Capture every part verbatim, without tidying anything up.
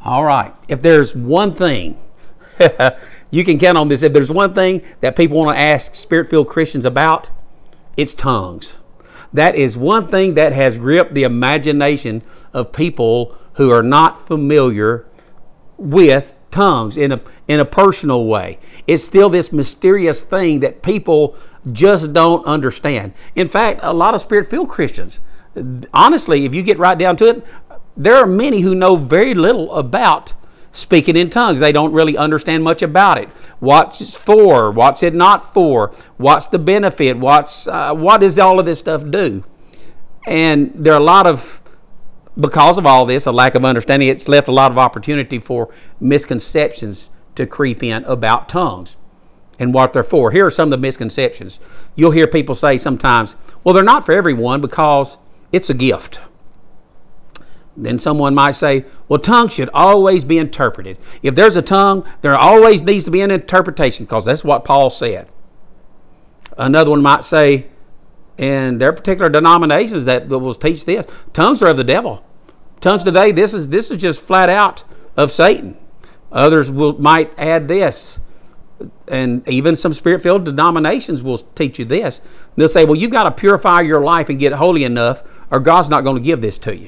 All right. If there's one thing, you can count on this. If there's one thing that people want to ask Spirit-filled Christians about, it's tongues. That is one thing that has gripped the imagination of people who are not familiar with tongues in a in a personal way. It's still this mysterious thing that people just don't understand. In fact, a lot of Spirit-filled Christians, honestly, if you get right down to it, there are many who know very little about speaking in tongues. They don't really understand much about it. What's it for? What's it not for? What's the benefit? What's uh, what does all of this stuff do? And there are a lot of, because of all this, a lack of understanding, it's left a lot of opportunity for misconceptions to creep in about tongues and what they're for. Here are some of the misconceptions. You'll hear people say sometimes, well, they're not for everyone because it's a gift. Then someone might say, well, tongues should always be interpreted. If there's a tongue, there always needs to be an interpretation because that's what Paul said. Another one might say, and there are particular denominations that will teach this, tongues are of the devil. Tongues today, this is this is just flat out of Satan. Others will might add this, and even some Spirit-filled denominations will teach you this. They'll say, well, you've got to purify your life and get holy enough, or God's not going to give this to you.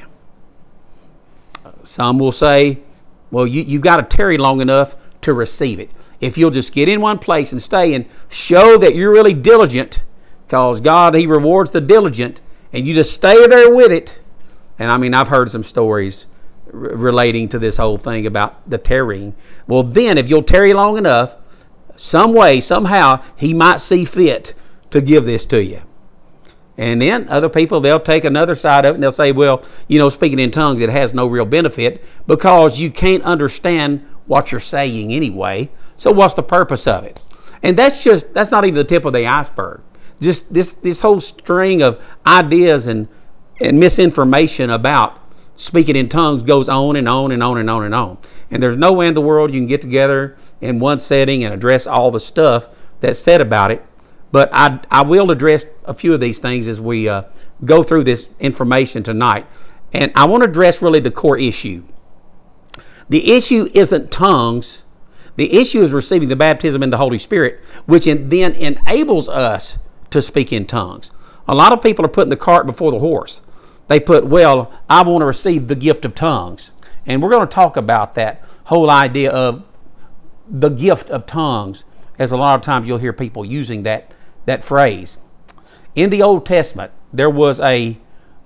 Some will say, well, you, you've got to tarry long enough to receive it. If you'll just get in one place and stay and show that you're really diligent, because God, He rewards the diligent, and you just stay there with it. And I mean, I've heard some stories r- relating to this whole thing about the tarrying. Well, then, if you'll tarry long enough, some way, somehow, He might see fit to give this to you. And then other people, they'll take another side of it and they'll say, well, you know, speaking in tongues, it has no real benefit because you can't understand what you're saying anyway. So what's the purpose of it? And that's just, that's not even the tip of the iceberg. Just this, this whole string of ideas and, and misinformation about speaking in tongues goes on and on and on and on and on. And there's no way in the world you can get together in one setting and address all the stuff that's said about it. But I, I will address a few of these things as we uh, go through this information tonight. And I want to address really the core issue. The issue isn't tongues. The issue is receiving the baptism in the Holy Spirit, which in, then enables us to speak in tongues. A lot of people are putting the cart before the horse. They put, well, I want to receive the gift of tongues. And we're going to talk about that whole idea of the gift of tongues, as a lot of times you'll hear people using that that phrase. In the Old Testament, there was a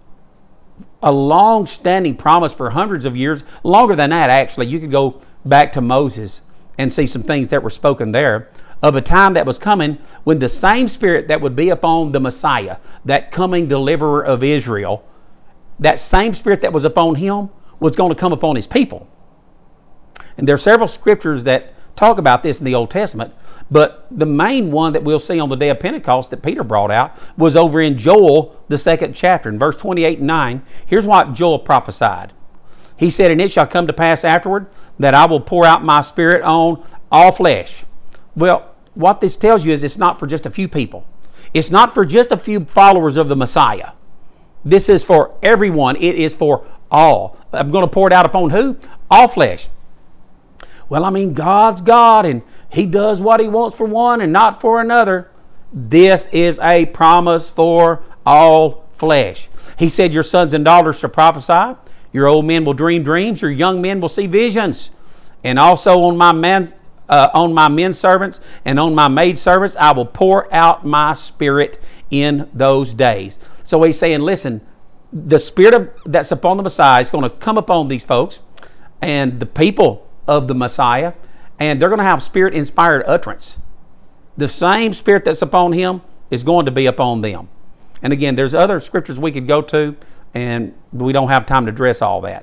a long-standing promise for hundreds of years, longer than that actually. You could go back to Moses and see some things that were spoken there of a time that was coming when the same Spirit that would be upon the Messiah, that coming deliverer of Israel, that same Spirit that was upon him was going to come upon his people. And there are several scriptures that talk about this in the Old Testament. But the main one that we'll see on the day of Pentecost that Peter brought out was over in Joel, the second chapter, in verse twenty-eight and nine. Here's what Joel prophesied. He said, and it shall come to pass afterward that I will pour out my Spirit on all flesh. Well, what this tells you is it's not for just a few people. It's not for just a few followers of the Messiah. This is for everyone. It is for all. I'm going to pour it out upon who? All flesh. Well, I mean, God's God, and He does what He wants for one and not for another. This is a promise for all flesh. He said, your sons and daughters shall prophesy. Your old men will dream dreams. Your young men will see visions. And also on my man, uh, on my men servants and on my maid servants, I will pour out my Spirit in those days. So He's saying, listen, the Spirit of, that's upon the Messiah is going to come upon these folks and the people of the Messiah, and they're going to have Spirit-inspired utterance. The same Spirit that's upon Him is going to be upon them. And again, there's other scriptures we could go to, and we don't have time to address all that.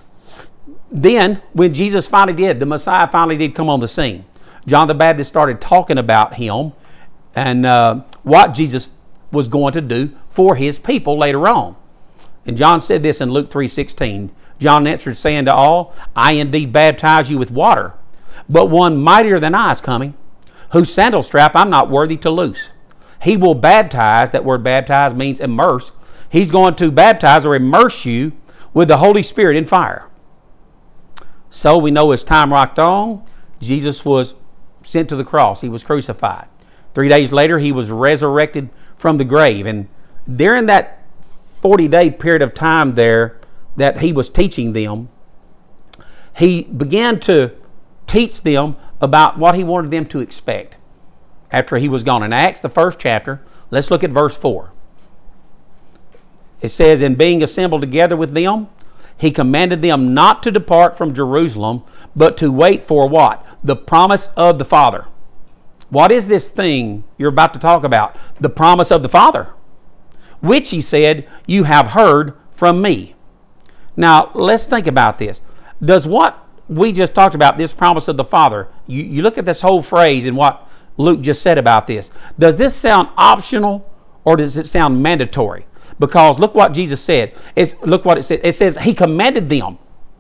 Then, when Jesus finally did, the Messiah finally did come on the scene, John the Baptist started talking about Him and uh, what Jesus was going to do for His people later on. And John said this in Luke three sixteen. John answered, saying to all, I indeed baptize you with water, but one mightier than I is coming, whose sandal strap I'm not worthy to loose. He will baptize, that word baptize means immerse. He's going to baptize or immerse you with the Holy Spirit in fire. So we know as time rocked on, Jesus was sent to the cross. He was crucified. Three days later, he was resurrected from the grave. And during that forty-day period of time there that he was teaching them, he began to teach them about what he wanted them to expect after he was gone. In Acts, the first chapter, let's look at verse four. It says, "And being assembled together with them, he commanded them not to depart from Jerusalem, but to wait for" what? "The promise of the Father." What is this thing you're about to talk about? The promise of the Father, which he said, "You have heard from me." Now, let's think about this. Does what we just talked about, this promise of the Father, you, you look at this whole phrase and what Luke just said about this, does this sound optional or does it sound mandatory? Because look what Jesus said. It's, look what it said. It says he commanded them.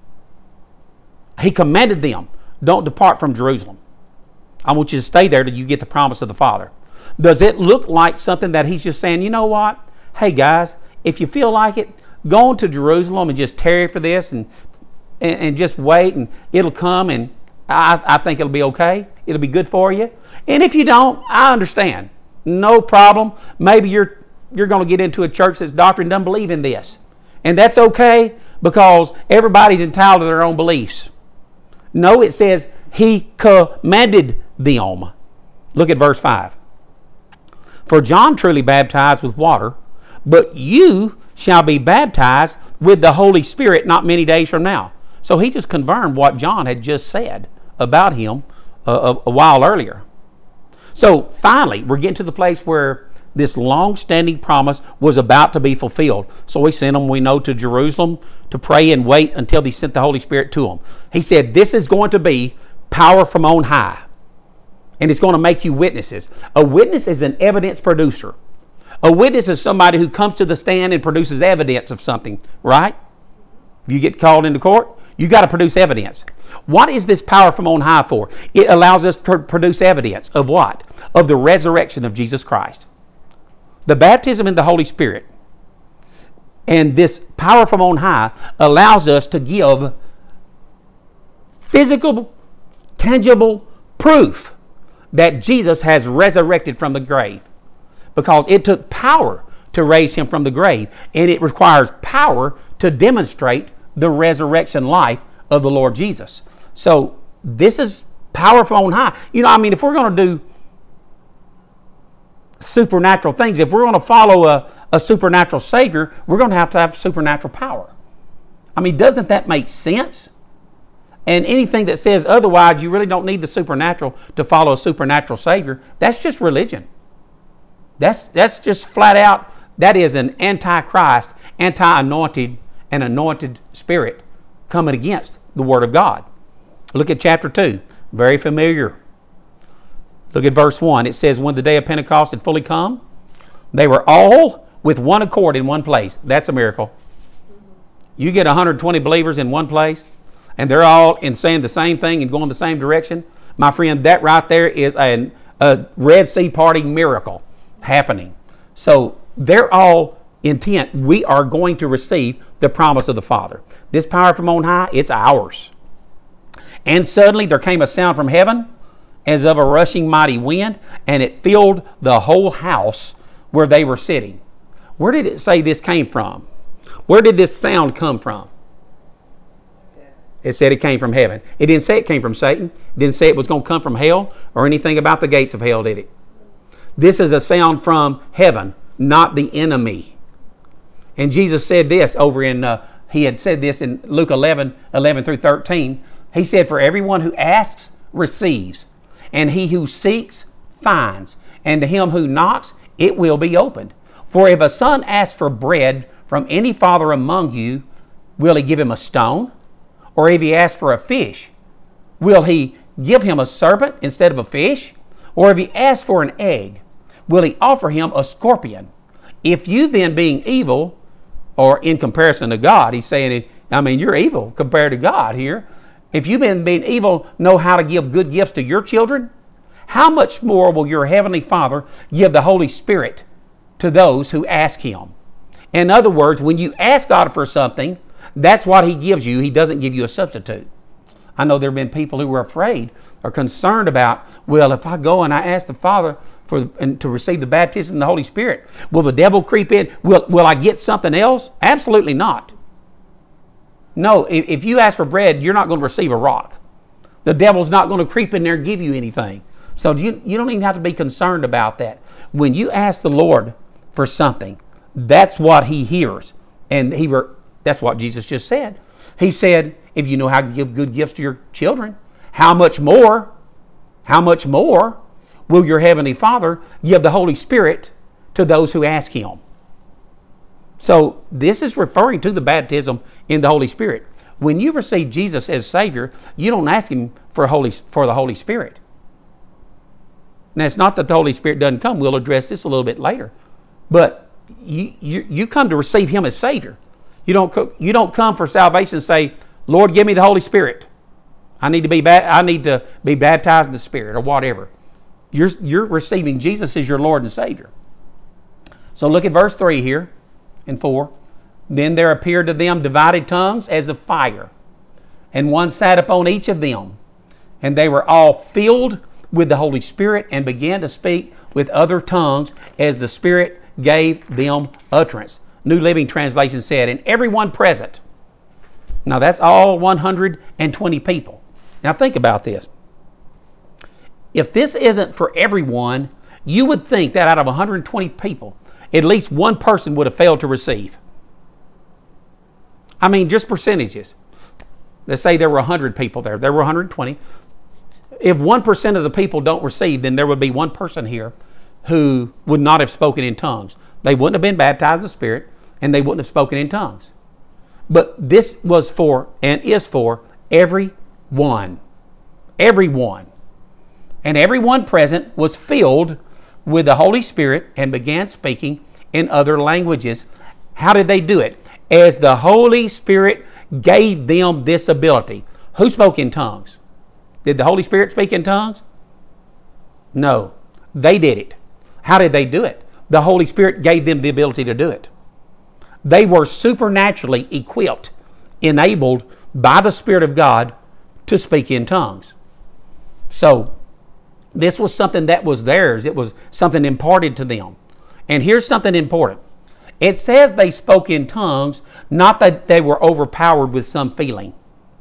He commanded them, don't depart from Jerusalem. I want you to stay there till you get the promise of the Father. Does it look like something that he's just saying, you know what? Hey guys, if you feel like it, go on to Jerusalem and just tarry for this and and, and just wait and it'll come and I, I think it'll be okay. It'll be good for you. And if you don't, I understand. No problem. Maybe you're you're going to get into a church that's doctrine doesn't believe in this. And that's okay because everybody's entitled to their own beliefs. No, it says he commanded them. Look at verse five. "For John truly baptized with water, but you shall be baptized with the Holy Spirit not many days from now." So he just confirmed what John had just said about him a, a, a while earlier. So finally, we're getting to the place where this long-standing promise was about to be fulfilled. So he sent them, we know, to Jerusalem to pray and wait until he sent the Holy Spirit to them. He said, this is going to be power from on high. And it's going to make you witnesses. A witness is an evidence producer. A witness is somebody who comes to the stand and produces evidence of something, right? If you get called into court, you got to produce evidence. What is this power from on high for? It allows us to produce evidence of what? Of the resurrection of Jesus Christ. The baptism in the Holy Spirit and this power from on high allows us to give physical, tangible proof that Jesus has resurrected from the grave. Because it took power to raise him from the grave. And it requires power to demonstrate the resurrection life of the Lord Jesus. So this is power from on high. You know, I mean, if we're going to do supernatural things, if we're going to follow a, a supernatural Savior, we're going to have to have supernatural power. I mean, doesn't that make sense? And anything that says otherwise, you really don't need the supernatural to follow a supernatural Savior. That's just religion. That's that's just flat out, that is an anti-Christ, anti-anointed, and anointed spirit coming against the Word of God. Look at chapter two. Very familiar. Look at verse one. It says, when the day of Pentecost had fully come, they were all with one accord in one place. That's a miracle. You get one hundred twenty believers in one place, and they're all in saying the same thing and going the same direction. My friend, that right there is a, a Red Sea parting miracle happening. So they're all intent. We are going to receive the promise of the Father. This power from on high, it's ours. And suddenly there came a sound from heaven as of a rushing mighty wind, and it filled the whole house where they were sitting. Where did it say this came from? Where did this sound come from? It said it came from heaven. It didn't say it came from Satan. It didn't say it was going to come from hell or anything about the gates of hell, did it? This is a sound from heaven, not the enemy. And Jesus said this over in, uh, he had said this in Luke eleven, eleven through thirteen. He said, for everyone who asks, receives. And he who seeks, finds. And to him who knocks, it will be opened. For if a son asks for bread from any father among you, will he give him a stone? Or if he asks for a fish, will he give him a serpent instead of a fish? Or if he asks for an egg, will he offer him a scorpion? If you then, being evil, or in comparison to God, he's saying, I mean, you're evil compared to God here. If you, been being evil, know how to give good gifts to your children, how much more will your heavenly Father give the Holy Spirit to those who ask him? In other words, when you ask God for something, that's what he gives you. He doesn't give you a substitute. I know there have been people who were afraid or concerned about, well, if I go and I ask the Father for and to receive the baptism of the Holy Spirit, will the devil creep in? Will, will I get something else? Absolutely not. No, if, if you ask for bread, you're not going to receive a rock. The devil's not going to creep in there and give you anything. So you, you don't even have to be concerned about that. When you ask the Lord for something, that's what he hears. And he re, that's what Jesus just said. He said, if you know how to give good gifts to your children, how much more, how much more will your Heavenly Father give the Holy Spirit to those who ask Him? So this is referring to the baptism in the Holy Spirit. When you receive Jesus as Savior, you don't ask Him for, Holy, for the Holy Spirit. Now, it's not that the Holy Spirit doesn't come. We'll address this a little bit later. But you, you, you come to receive Him as Savior. You don't, you don't come for salvation and say, Lord, give me the Holy Spirit. I need to be I need to be baptized in the Spirit or whatever. You're, you're receiving Jesus as your Lord and Savior. So look at verse three here and four. Then there appeared to them divided tongues as of fire, and one sat upon each of them. And they were all filled with the Holy Spirit and began to speak with other tongues as the Spirit gave them utterance. New Living Translation said, and everyone present. Now that's all one hundred twenty people. Now think about this. If this isn't for everyone, you would think that out of one hundred twenty people, at least one person would have failed to receive. I mean, just percentages. Let's say there were one hundred people there. There were one hundred twenty. If one percent of the people don't receive, then there would be one person here who would not have spoken in tongues. They wouldn't have been baptized in the Spirit, and they wouldn't have spoken in tongues. But this was for and is for everyone. Everyone. And everyone present was filled with the Holy Spirit and began speaking in other languages. How did they do it? As the Holy Spirit gave them this ability. Who spoke in tongues? Did the Holy Spirit speak in tongues? No. They did it. How did they do it? The Holy Spirit gave them the ability to do it. They were supernaturally equipped, enabled by the Spirit of God to speak in tongues. So, this was something that was theirs. It was something imparted to them. And here's something important. It says they spoke in tongues, not that they were overpowered with some feeling.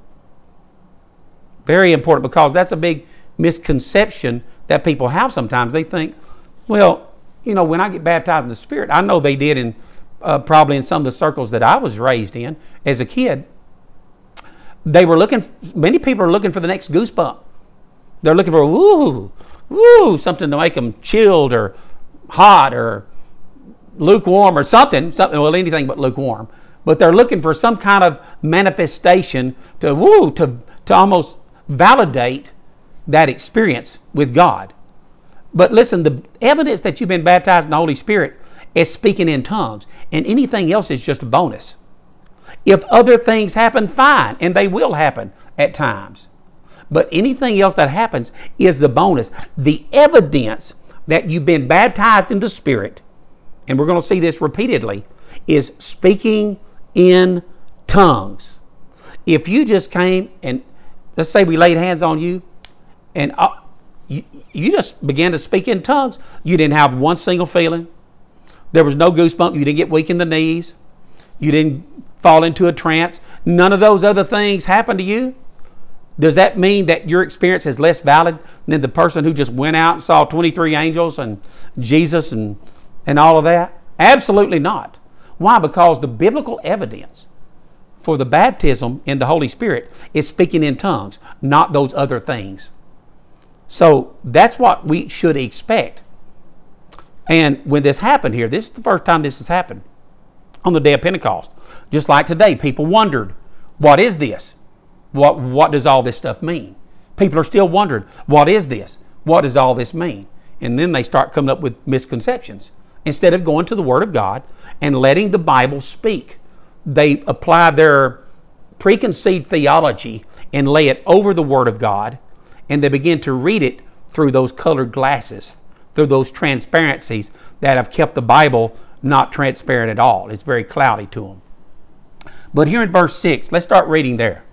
Very important, because that's a big misconception that people have sometimes. They think, well, you know, when I get baptized in the Spirit, I know they did in uh, probably in some of the circles that I was raised in as a kid. They were looking, many people are looking for the next goosebump. They're looking for, woo, woo, something to make them chilled or hot or lukewarm or something, something, well, anything but lukewarm. But they're looking for some kind of manifestation to, woo, to, to almost validate that experience with God. But listen, the evidence that you've been baptized in the Holy Spirit is speaking in tongues, and anything else is just a bonus. If other things happen, fine, and they will happen at times. But anything else that happens is the bonus. The evidence that you've been baptized in the Spirit, and we're going to see this repeatedly, is speaking in tongues. If you just came and, let's say we laid hands on you, and uh, you, you just began to speak in tongues, you didn't have one single feeling. There was no goosebump. You didn't get weak in the knees. You didn't fall into a trance. None of those other things happened to you. Does that mean that your experience is less valid than the person who just went out and saw twenty-three angels and Jesus and, and all of that? Absolutely not. Why? Because the biblical evidence for the baptism in the Holy Spirit is speaking in tongues, not those other things. So that's what we should expect. And when this happened here, this is the first time this has happened on the day of Pentecost. Just like today, people wondered, what is this? What what does all this stuff mean? People are still wondering, what is this? What does all this mean? And then they start coming up with misconceptions. Instead of going to the Word of God and letting the Bible speak, they apply their preconceived theology and lay it over the Word of God, and they begin to read it through those colored glasses, through those transparencies that have kept the Bible not transparent at all. It's very cloudy to them. But here in verse six, let's start reading there.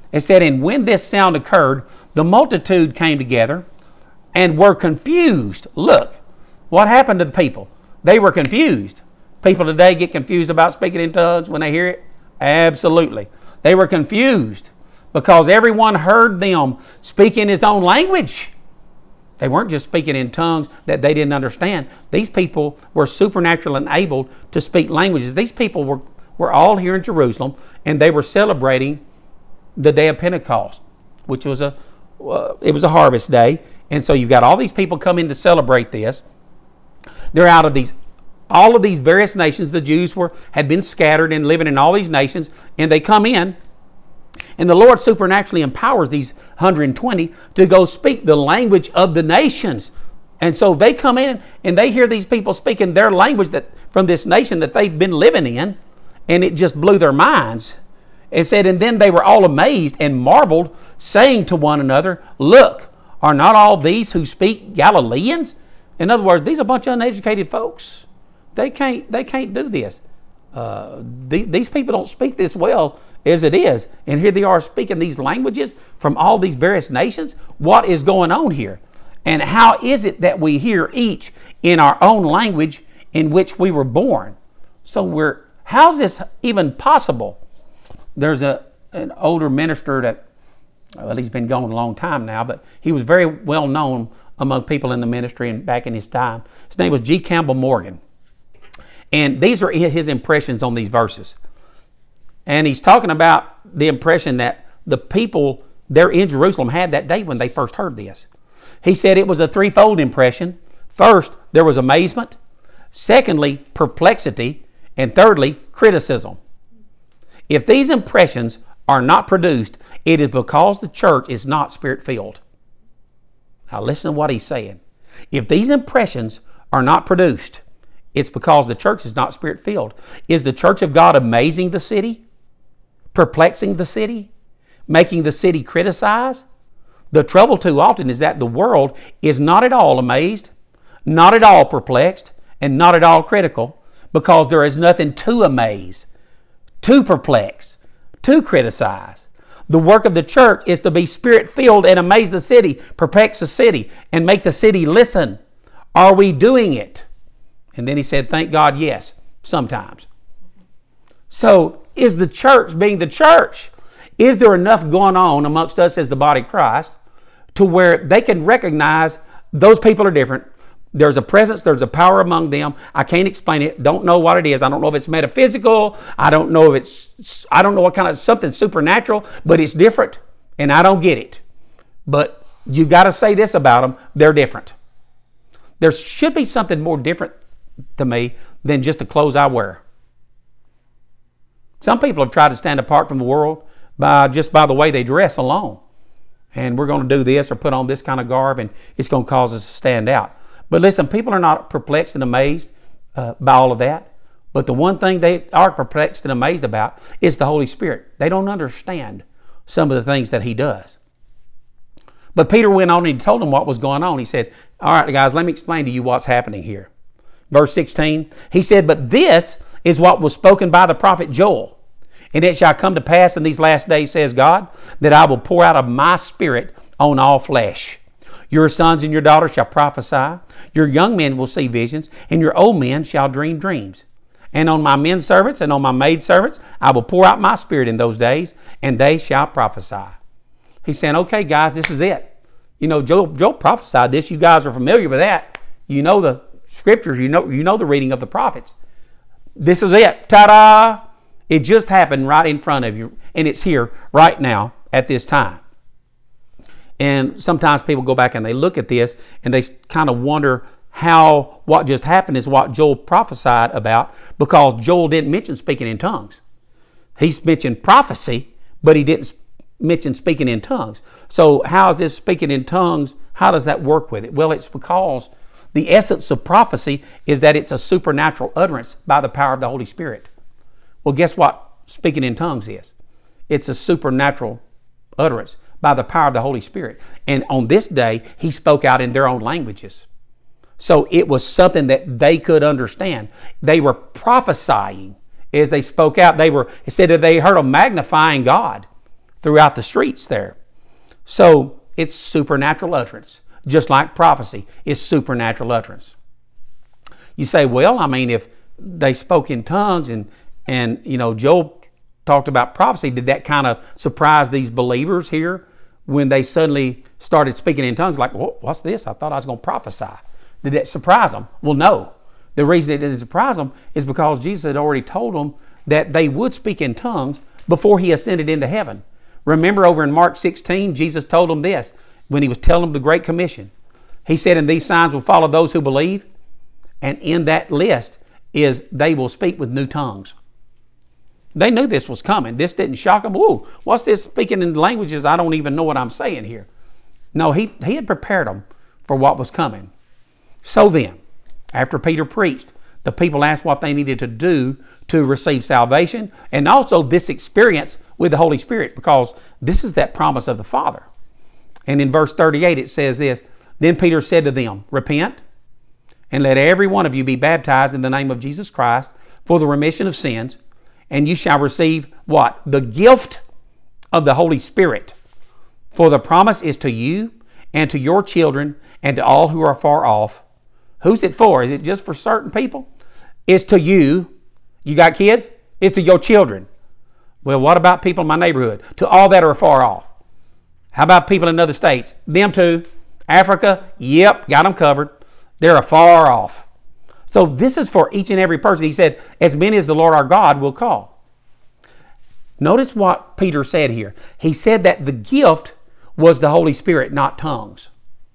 It said, and when this sound occurred, the multitude came together and were confused. Look, what happened to the people? They were confused. People today get confused about speaking in tongues when they hear it? Absolutely. They were confused because everyone heard them speak in his own language. They weren't just speaking in tongues that they didn't understand. These people were supernatural and able to speak languages. These people were, were all here in Jerusalem, and they were celebrating the day of Pentecost, which was a uh, it was a harvest day. And so you've got all these people come in to celebrate this. They're out of these all of these various nations. The Jews were had been scattered and living in all these nations, and they come in. And the Lord supernaturally empowers these one hundred twenty to go speak the language of the nations. And so they come in and they hear these people speaking their language that from this nation that they've been living in. And it just blew their minds. It said, and then they were all amazed and marveled, saying to one another, look, are not all these who speak Galileans? In other words, these are a bunch of uneducated folks. They can't, they can't do this. Uh, the, these people don't speak this well as it is. And here they are speaking these languages from all these various nations. What is going on here? And how is it that we hear each in our own language in which we were born? So we're, how's this even possible? There's a an older minister that, well, he's been gone a long time now, but he was very well known among people in the ministry and back in his time. His name was G. Campbell Morgan. And these are his impressions on these verses. And he's talking about the impression that the people there in Jerusalem had that day when they first heard this. He said it was a threefold impression. First, there was amazement. Secondly, perplexity. And thirdly, criticism. If these impressions are not produced, it is because the church is not spirit-filled. Now listen to what he's saying. If these impressions are not produced, it's because the church is not spirit-filled. Is the church of God amazing the city? Perplexing the city? Making the city criticize? The trouble too often is that the world is not at all amazed, not at all perplexed, and not at all critical, because there is nothing to amaze, to perplex, to criticize. The work of the church is to be spirit-filled and amaze the city, perplex the city, and make the city listen. Are we doing it? And then he said, thank God, yes, sometimes. So is the church being the church? Is there enough going on amongst us as the body of Christ to where they can recognize those people are different? There's a presence, there's a power among them. I can't explain it. Don't know what it is. I don't know if it's metaphysical. I don't know if it's, I don't know what kind of something supernatural, but it's different. And I don't get it. But you got to say this about them. They're different. There should be something more different to me than just the clothes I wear. Some people have tried to stand apart from the world by just by the way they dress alone. And we're going to do this or put on this kind of garb and it's going to cause us to stand out. But listen, people are not perplexed and amazed uh, by all of that. But the one thing they are perplexed and amazed about is the Holy Spirit. They don't understand some of the things that he does. But Peter went on and he told them what was going on. He said, all right, guys, let me explain to you what's happening here. Verse sixteen, he said, but this is what was spoken by the prophet Joel. And it shall come to pass in these last days, says God, that I will pour out of my spirit on all flesh. Your sons and your daughters shall prophesy. Your young men will see visions, and your old men shall dream dreams. And on my men servants and on my maid servants, I will pour out my spirit in those days, and they shall prophesy. He's saying, okay, guys, this is it. You know, Joel, Joel prophesied this. You guys are familiar with that. You know the scriptures. You know, you know the reading of the prophets. This is it. Ta-da! It just happened right in front of you, and it's here right now at this time. And sometimes people go back and they look at this and they kind of wonder how what just happened is what Joel prophesied about, because Joel didn't mention speaking in tongues. He's mentioned prophecy, but he didn't mention speaking in tongues. So how is this speaking in tongues? How does that work with it? Well, it's because the essence of prophecy is that it's a supernatural utterance by the power of the Holy Spirit. Well, guess what speaking in tongues is? It's a supernatural utterance by the power of the Holy Spirit. And on this day, he spoke out in their own languages. So it was something that they could understand. They were prophesying as they spoke out. They were, it said that they heard them magnifying God. throughout the streets there. So it's supernatural utterance, just like prophecy is supernatural utterance. You say, well, I mean, if they spoke in tongues and, and you know, Joel talked about prophecy, did that kind of surprise these believers here when they suddenly started speaking in tongues? Like, well, what's this? I thought I was going to prophesy. Did that surprise them? Well, no. The reason it didn't surprise them is because Jesus had already told them that they would speak in tongues before he ascended into heaven. Remember over in Mark sixteen, Jesus told them this when he was telling them the Great Commission. He said, and these signs will follow those who believe. And in that list is they will speak with new tongues. They knew this was coming. This didn't shock them. Ooh, what's this speaking in languages? I don't even know what I'm saying here. No, he, he had prepared them for what was coming. So then, after Peter preached, the people asked what they needed to do to receive salvation and also this experience with the Holy Spirit, because this is that promise of the Father. And in verse thirty-eight it says this, then Peter said to them, repent and let every one of you be baptized in the name of Jesus Christ for the remission of sins, and you shall receive what? The gift of the Holy Spirit. For the promise is to you and to your children and to all who are far off. Who's it for? Is it just for certain people? It's to you. You got kids? It's to your children. Well, what about people in my neighborhood? To all that are far off. How about people in other states? Them too. Africa? Yep, got them covered. They're far off. So this is for each and every person. He said, as many as the Lord our God will call. Notice what Peter said here. He said that the gift was the Holy Spirit, not tongues.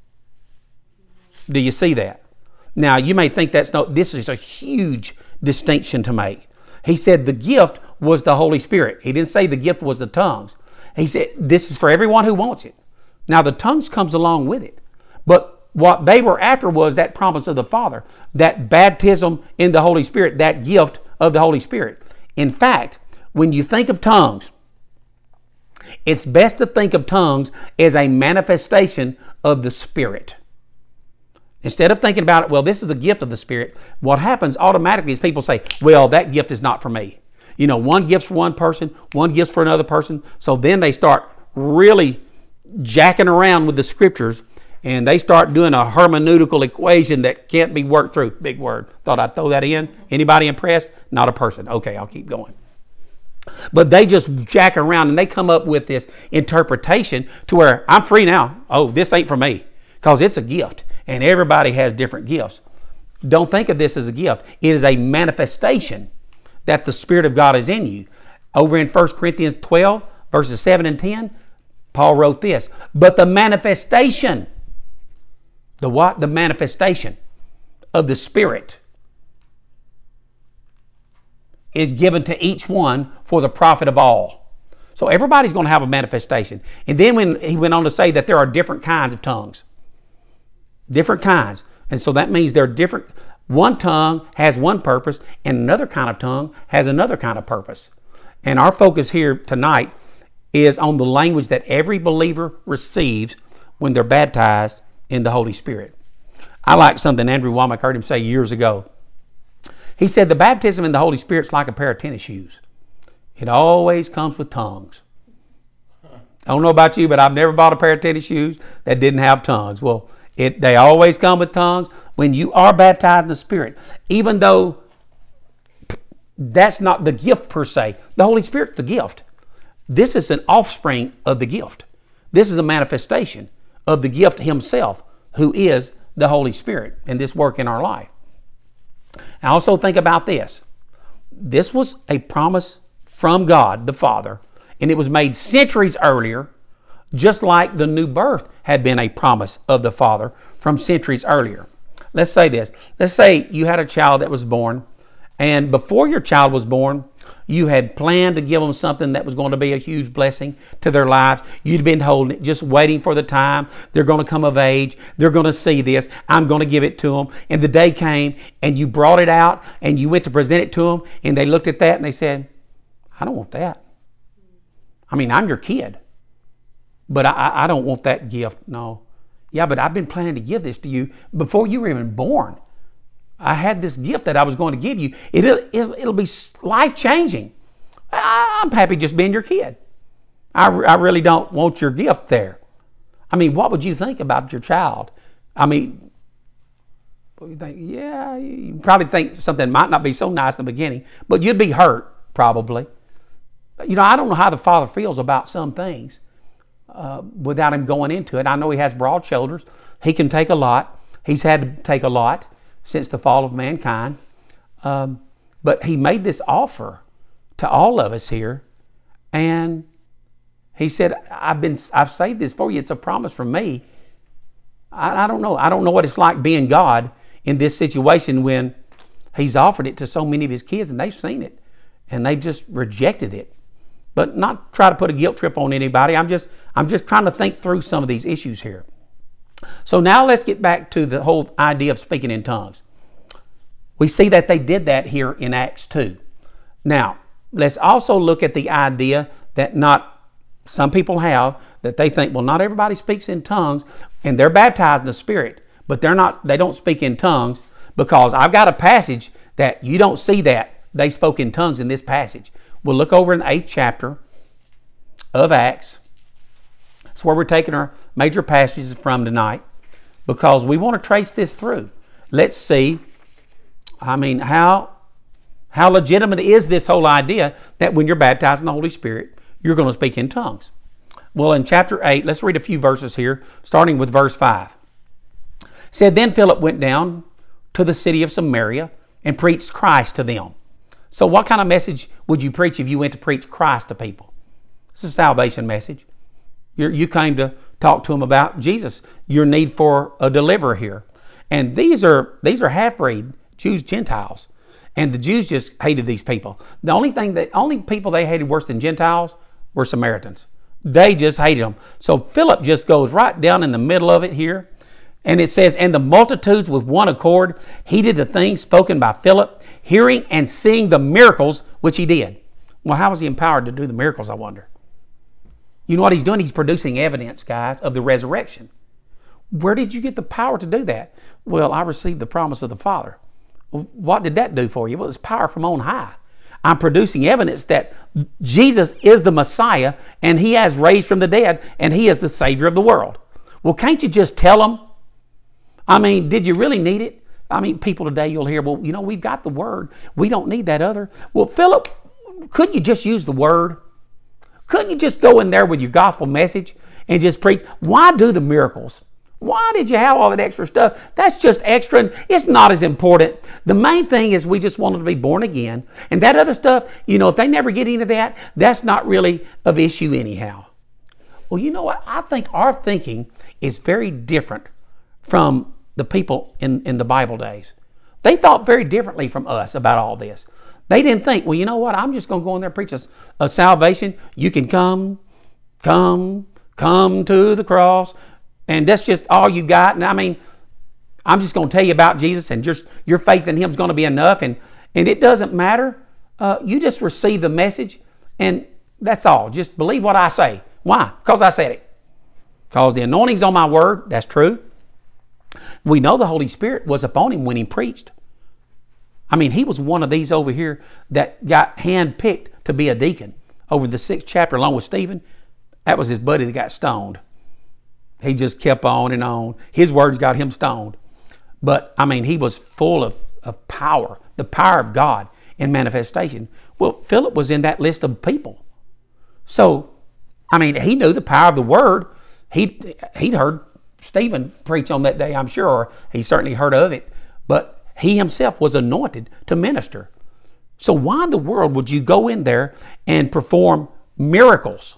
Do you see that? Now, you may think that's no, this is a huge distinction to make. He said the gift was the Holy Spirit. He didn't say the gift was the tongues. He said this is for everyone who wants it. Now, the tongues comes along with it. But what they were after was that promise of the Father, that baptism in the Holy Spirit, that gift of the Holy Spirit. In fact, when you think of tongues, it's best to think of tongues as a manifestation of the Spirit. Instead of thinking about it, well, this is a gift of the Spirit, what happens automatically is people say, well, that gift is not for me. You know, one gift's for one person, one gift's for another person. So then they start really jacking around with the scriptures, and they start doing a hermeneutical equation that can't be worked through. Big word. Thought I'd throw that in. Anybody impressed? Not a person. Okay, I'll keep going. But they just jack around and they come up with this interpretation to where I'm free now. Oh, this ain't for me because it's a gift and everybody has different gifts. Don't think of this as a gift. It is a manifestation that the Spirit of God is in you. Over in First Corinthians twelve, verses seven and ten, Paul wrote this. But the manifestation, the what? The manifestation of the Spirit is given to each one for the profit of all. So everybody's going to have a manifestation. And then when he went on to say that there are different kinds of tongues. Different kinds. And so that means there are different. One tongue has one purpose and another kind of tongue has another kind of purpose. And our focus here tonight is on the language that every believer receives when they're baptized in the Holy Spirit. I like something Andrew Womack heard him say years ago. He said the baptism in the Holy Spirit is like a pair of tennis shoes. It always comes with tongues. I don't know about you, but I've never bought a pair of tennis shoes that didn't have tongues. Well, it, they always come with tongues. When you are baptized in the Spirit, even though that's not the gift per se, the Holy Spirit's the gift. This is an offspring of the gift. This is a manifestation of the gift himself, who is the Holy Spirit and this work in our life. I also think about this. This was a promise from God, the Father, and it was made centuries earlier, just like the new birth had been a promise of the Father from centuries earlier. Let's say this. Let's say you had a child that was born, and before your child was born, you had planned to give them something that was going to be a huge blessing to their lives. You'd been holding it, just waiting for the time. They're going to come of age. They're going to see this. I'm going to give it to them. And the day came, and you brought it out, and you went to present it to them, and they looked at that, and they said, I don't want that. I mean, I'm your kid, but I, I don't want that gift. No. Yeah, but I've been planning to give this to you before you were even born. I had this gift that I was going to give you. It'll, it'll be life-changing. I'm happy just being your kid. I, I really don't want your gift there. I mean, what would you think about your child? I mean, you think, yeah, you probably think something might not be so nice in the beginning, but you'd be hurt probably. You know, I don't know how the Father feels about some things uh, without him going into it. I know he has broad shoulders. He can take a lot. He's had to take a lot since the fall of mankind. Um, but he made this offer to all of us here, and he said, I've been, I've saved this for you. It's a promise from me. I, I don't know. I don't know what it's like being God in this situation when he's offered it to so many of his kids and they've seen it and they've just rejected it. But not try to put a guilt trip on anybody. I'm just, I'm just trying to think through some of these issues here. So now let's get back to the whole idea of speaking in tongues. We see that they did that here in Acts two. Now, let's also look at the idea that not some people have, that they think, well, not everybody speaks in tongues, and they're baptized in the Spirit, but they're not. They don't speak in tongues because I've got a passage that you don't see that they spoke in tongues in this passage. We'll look over in the eighth chapter of Acts. That's where we're taking our major passages from tonight because we want to trace this through. Let's see, I mean, how how legitimate is this whole idea that when you're baptized in the Holy Spirit, you're going to speak in tongues. Well, in chapter eight, let's read a few verses here, starting with verse five. It said, Then Philip went down to the city of Samaria and preached Christ to them. So what kind of message would you preach if you went to preach Christ to people? It's a salvation message. You're, you came to talk to them about Jesus, your need for a deliverer here. And these are these are half-breed Jews, Gentiles. And the Jews just hated these people. The only thing that only people they hated worse than Gentiles were Samaritans. They just hated them. So Philip just goes right down in the middle of it here. And it says, And the multitudes with one accord heeded the things spoken by Philip, hearing and seeing the miracles which he did. Well, how was he empowered to do the miracles, I wonder? You know what he's doing? He's producing evidence, guys, of the resurrection. Where did you get the power to do that? Well, I received the promise of the Father. What did that do for you? Well, it's power from on high. I'm producing evidence that Jesus is the Messiah and he has raised from the dead and he is the Savior of the world. Well, can't you just tell them? I mean, did you really need it? I mean, people today you'll hear, well, you know, we've got the word. We don't need that other. Well, Philip, couldn't you just use the word? Couldn't you just go in there with your gospel message and just preach? Why do the miracles? Why did you have all that extra stuff? That's just extra and it's not as important. The main thing is we just wanted to be born again. And that other stuff, you know, if they never get into that, that's not really of issue anyhow. Well, you know what? I think our thinking is very different from the people in, in the Bible days. They thought very differently from us about all this. They didn't think, well, you know what? I'm just going to go in there and preach a, a salvation. You can come, come, come to the cross. And that's just all you got. And I mean, I'm just going to tell you about Jesus and just your faith in him is going to be enough. And, and it doesn't matter. Uh, you just receive the message and that's all. Just believe what I say. Why? Because I said it. Because the anointing's on my word. That's true. We know the Holy Spirit was upon him when he preached. I mean, he was one of these over here that got handpicked to be a deacon over the sixth chapter along with Stephen. That was his buddy that got stoned. He just kept on and on. His words got him stoned. But, I mean, he was full of, of power, the power of God in manifestation. Well, Philip was in that list of people. So, I mean, he knew the power of the word. He, he'd heard Stephen preach on that day, I'm sure, or he certainly heard of it. But he himself was anointed to minister. So why in the world would you go in there and perform miracles?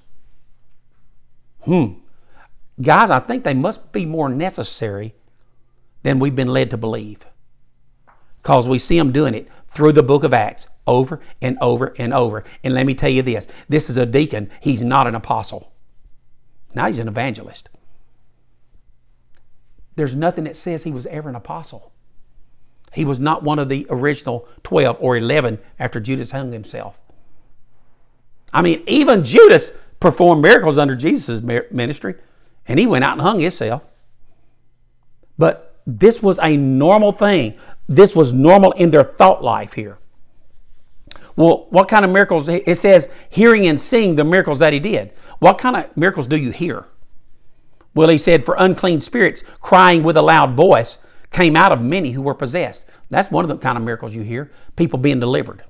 Hmm. Guys, I think they must be more necessary than we've been led to believe. Because we see them doing it through the book of Acts over and over and over. And let me tell you this. This is a deacon. He's not an apostle. Now he's an evangelist. There's nothing that says he was ever an apostle. He was not one of the original twelve or eleven after Judas hung himself. I mean, even Judas performed miracles under Jesus' ministry. And he went out and hung himself. But this was a normal thing. This was normal in their thought life here. Well, what kind of miracles? It says hearing and seeing the miracles that he did. what kind of miracles do you hear? Well, he said, for unclean spirits crying with a loud voice came out of many who were possessed. That's one of the kind of miracles you hear, people being delivered.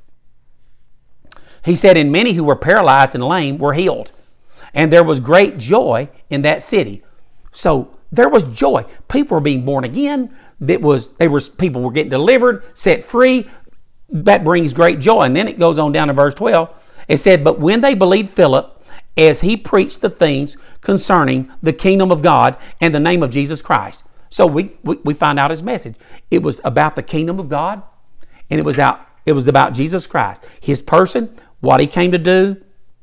He said, and many who were paralyzed and lame were healed. And there was great joy in that city. So there was joy. People were being born again. That was, they were, people were getting delivered, set free. That brings great joy. And then it goes on down to verse twelve. It said, but when they believed Philip, as he preached the things concerning the kingdom of God and the name of Jesus Christ. So we, we, we find out his message. It was about the kingdom of God, and it was out, it was about Jesus Christ, his person, what he came to do,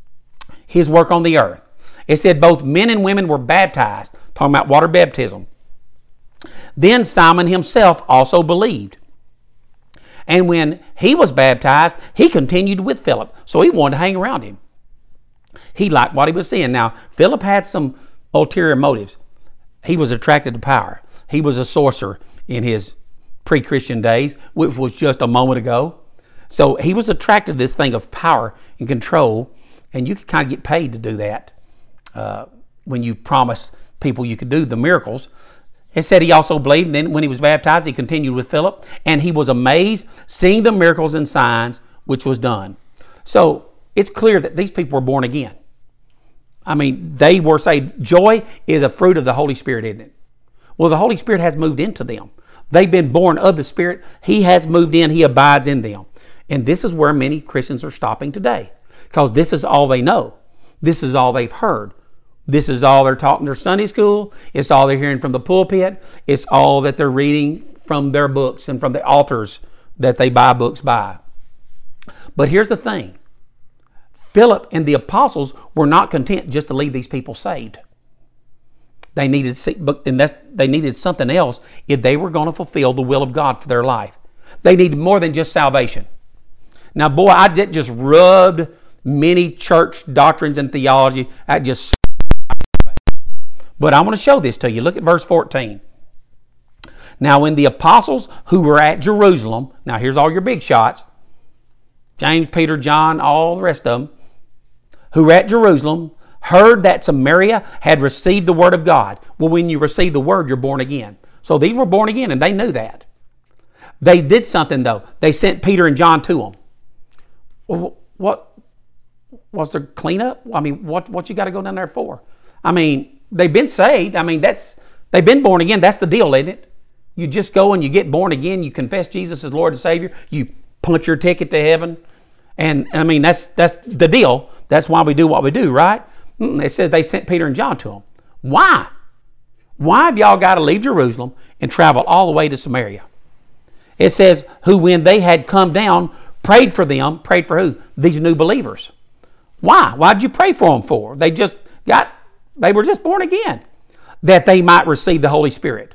his work on the earth. It said both men and women were baptized, talking about water baptism. Then Simon himself also believed. And when he was baptized, he continued with Philip. So he wanted to hang around him. He liked what he was seeing. Now, Philip had some ulterior motives. He was attracted to power. He was a sorcerer in his pre-Christian days, which was just a moment ago. So he was attracted to this thing of power and control. And you could kind of get paid to do that uh, when you promised people you could do the miracles. It said he also believed, and then when he was baptized, he continued with Philip, and he was amazed seeing the miracles and signs which was done. So it's clear that these people were born again. I mean, they were saved. Joy is a fruit of the Holy Spirit, isn't it? Well, the Holy Spirit has moved into them. They've been born of the Spirit. He has moved in. He abides in them. And this is where many Christians are stopping today, because this is all they know. This is all they've heard. This is all they're taught in their Sunday school. It's all they're hearing from the pulpit. It's all that they're reading from their books and from the authors that they buy books by. But here's the thing. Philip and the apostles were not content just to leave these people saved. They needed, and that's, they needed something else if they were going to fulfill the will of God for their life. They needed more than just salvation. Now, boy, I did just rubbed many church doctrines and theology. I just But I want to show this to you. Look at verse fourteen. Now when the apostles who were at Jerusalem, now here's all your big shots, James, Peter, John, all the rest of them, who were at Jerusalem, heard that Samaria had received the word of God. Well, when you receive the word, you're born again. So these were born again, and they knew that. They did something, though. They sent Peter and John to them. Well, what was their cleanup? I mean, what what you got to go down there for? I mean, they've been saved. I mean, that's they've been born again. That's the deal, isn't it? You just go and you get born again. You confess Jesus as Lord and Savior. You punch your ticket to heaven. And I mean, that's that's the deal. That's why we do what we do, right? It says they sent Peter and John to them. Why? Why have y'all got to leave Jerusalem and travel all the way to Samaria? It says, who when they had come down, prayed for them. Prayed for who? These new believers. Why? Why did you pray for them for? They just got, they were just born again. That they might receive the Holy Spirit.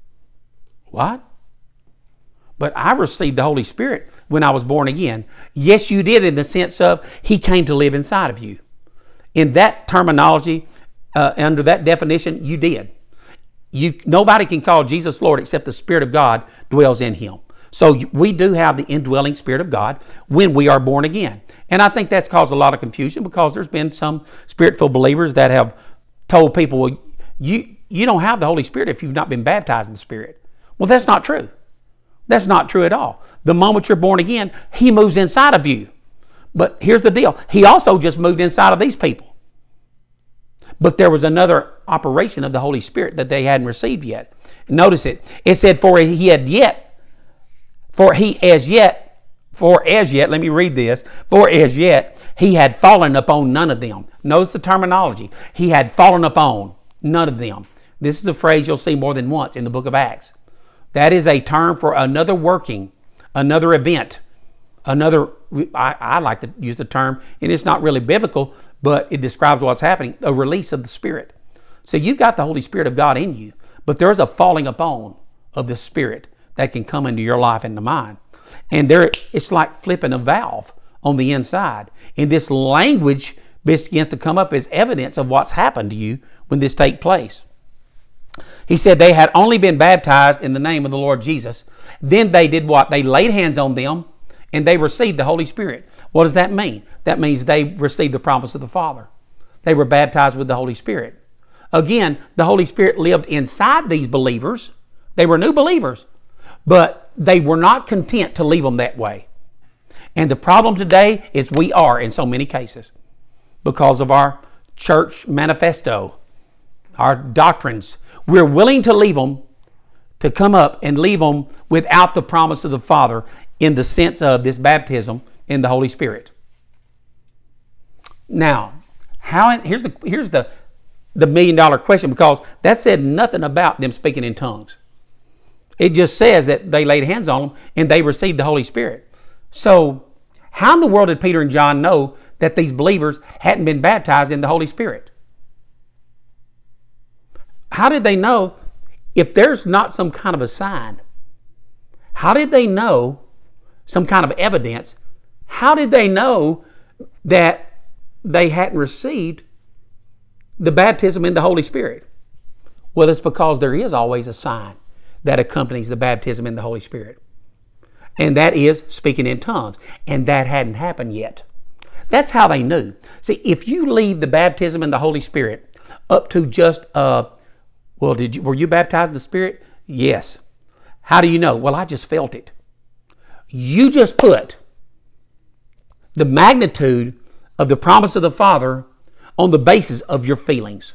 What? But I received the Holy Spirit when I was born again. Yes, you did, in the sense of He came to live inside of you. In that terminology, uh, under that definition, you did. You nobody can call Jesus Lord except the Spirit of God dwells in Him. So we do have the indwelling Spirit of God when we are born again. And I think that's caused a lot of confusion, because there's been some Spirit-filled believers that have told people, well, you, you don't have the Holy Spirit if you've not been baptized in the Spirit. Well, that's not true. That's not true at all. The moment you're born again, He moves inside of you. But here's the deal. He also just moved inside of these people. But there was another operation of the Holy Spirit that they hadn't received yet. Notice it. It said, for he had yet, for he as yet, for as yet, let me read this. For as yet, he had fallen upon none of them. Notice the terminology. He had fallen upon none of them. This is a phrase you'll see more than once in the book of Acts. That is a term for another working, another event, another, I, I like to use the term, and it's not really biblical, but it describes what's happening, a release of the Spirit. So you've got the Holy Spirit of God in you, but there's a falling upon of the Spirit that can come into your life and into mine. And there, it's like flipping a valve on the inside. And this language begins to come up as evidence of what's happened to you when this takes place. He said they had only been baptized in the name of the Lord Jesus. Then they did what? They laid hands on them and they received the Holy Spirit. What does that mean? That means they received the promise of the Father. They were baptized with the Holy Spirit. Again, the Holy Spirit lived inside these believers. They were new believers, but they were not content to leave them that way. And the problem today is we are in so many cases because of our church manifesto, our doctrines. We're willing to leave them, to come up and leave them without the promise of the Father in the sense of this baptism in the Holy Spirit. Now, how? Here's the here's the the million dollar question, because that said nothing about them speaking in tongues. It just says that they laid hands on them and they received the Holy Spirit. So how in the world did Peter and John know that these believers hadn't been baptized in the Holy Spirit? How did they know if there's not some kind of a sign? How did they know some kind of evidence? How did they know that they hadn't received the baptism in the Holy Spirit? Well, it's because there is always a sign that accompanies the baptism in the Holy Spirit. And that is speaking in tongues. And that hadn't happened yet. That's how they knew. See, if you leave the baptism in the Holy Spirit up to just, uh, well, did you, were you baptized in the Spirit? Yes. How do you know? Well, I just felt it. You just put the magnitude of the promise of the Father on the basis of your feelings.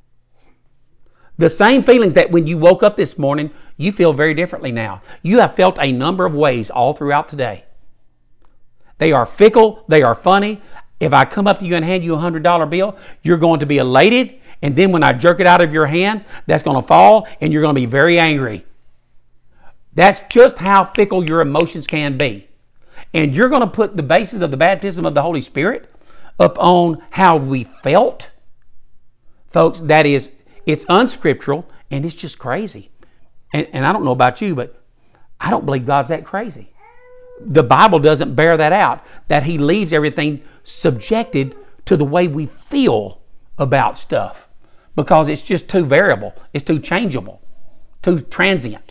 The same feelings that when you woke up this morning, you feel very differently now. You have felt a number of ways all throughout today. They are fickle. They are funny. If I come up to you and hand you a one hundred dollar bill, you're going to be elated. And then when I jerk it out of your hands, that's going to fall and you're going to be very angry. That's just how fickle your emotions can be. And you're going to put the basis of the baptism of the Holy Spirit up on how we felt. Folks, that is, it's unscriptural and it's just crazy. And, and I don't know about you, but I don't believe God's that crazy. The Bible doesn't bear that out, that He leaves everything subjected to the way we feel about stuff, because it's just too variable. It's too changeable, too transient.